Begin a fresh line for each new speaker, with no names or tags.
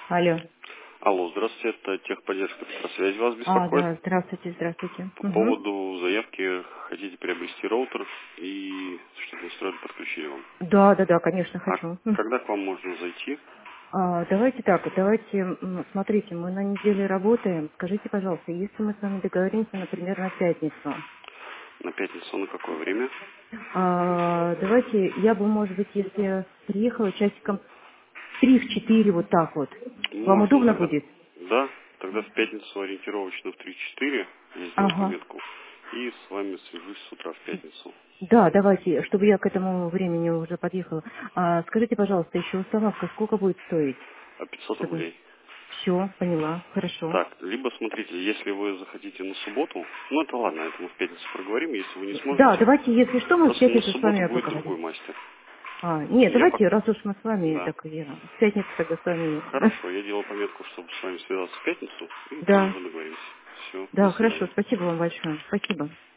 Алло.
Алло, здравствуйте, это техподдержка Петросвязи вас беспокоит.
Да, здравствуйте, здравствуйте.
По
Угу.
поводу заявки хотите приобрести роутер и чтобы устроили подключили вам.
Да, конечно,
А
хочу.
когда к вам можно зайти?
Давайте так, давайте, смотрите, мы на неделе работаем. Скажите, пожалуйста, если мы с вами договоримся, например, на пятницу,
На пятницу на какое время?
давайте, я бы, может быть, если приехала часиком в 3, в 4, вот так вот. Вам
Можно
удобно
тогда.
будет?
Да, тогда в пятницу ориентировочно в 3-4 я сделаю
Ага.
пометку. И с вами свяжусь с утра в пятницу.
Да, давайте, чтобы я к этому времени уже подъехала. Скажите, пожалуйста, еще установка сколько будет стоить?
500
Чтобы...
рублей.
Все, поняла, хорошо.
Так, либо смотрите, если вы захотите на субботу, ну это ладно, это мы в пятницу проговорим, если вы не
Да,
сможете,
давайте, если что, мы в
просто на
пятницу с
субботу
вами
будет другой
поговорим.
мастер.
Нет,
Я
давайте,
пока...
раз уж мы с вами,
Да.
так я в пятницу тогда с вами.
Хорошо, я делал пометку, чтобы с вами связаться в пятницу, и там
Да,
уже договоримся. Все, до
да, хорошо,
свидания.
спасибо вам большое. Спасибо.